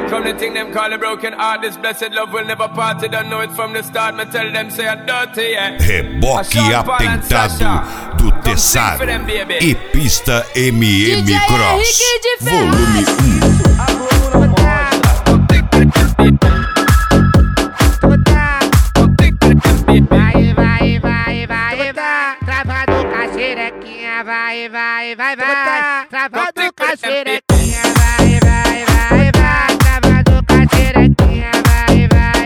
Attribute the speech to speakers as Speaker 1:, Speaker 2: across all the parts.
Speaker 1: From the thing them call a broken heart, this blessed love will never part. Don't know it from the start, me tell them say I'm dirty, yeah.
Speaker 2: Reboque atentado do Tessaro e pista MM Cross, volume
Speaker 3: 1. Travado com a xerequinha, vai, travado com a xerequinha, vai, travado com a xerequinha, vai,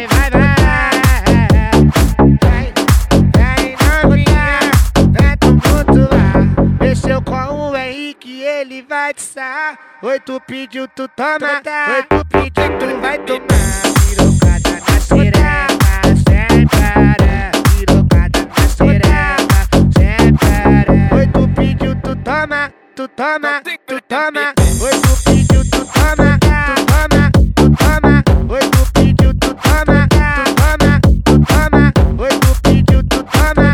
Speaker 3: novinha, vem tumultuar, mexeu com o Henrique, ele vai tiçar, oi tu pediu, tu toma, oi tu pediu, tu vai tomar, pirocada na xereca, sem parar, pirocada na xereca, sem parar, oi tu pediu, tu toma, tu toma, oi tu pediu, tu toma, oi tu pediu, tu toma, oi tu pediu, tu toma,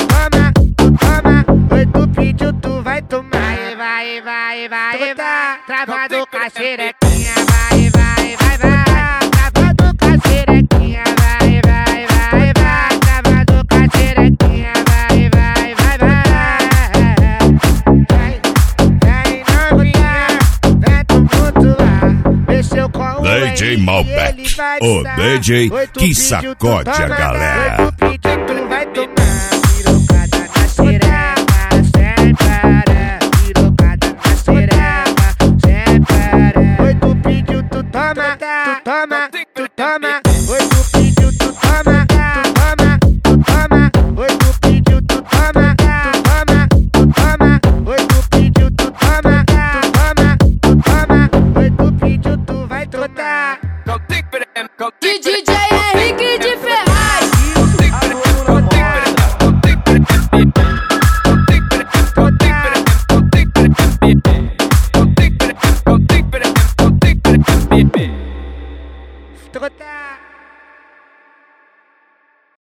Speaker 3: oi tu pediu, tu vai tomar, vai, travado com a xerequinha, vai, travado com a xerequinha, vai, travado com a xerequinha, vai, novinha, vem tumultuar, mexeu com o
Speaker 2: DJ Malbec, o DJ que sacode a galera.
Speaker 3: Oi tu pediu, tu vai tomar, pirocada na xereca, sem parar, pirocada na xereca, sem parar, oi tu pediu, tu toma, oi tu pediu, tu toma, oi tu pediu, tu toma, oi tu pediu, tu toma, oi tu pediu, tu vai tomar.
Speaker 4: DJ Henrique de Ferraz.
Speaker 3: Trotar.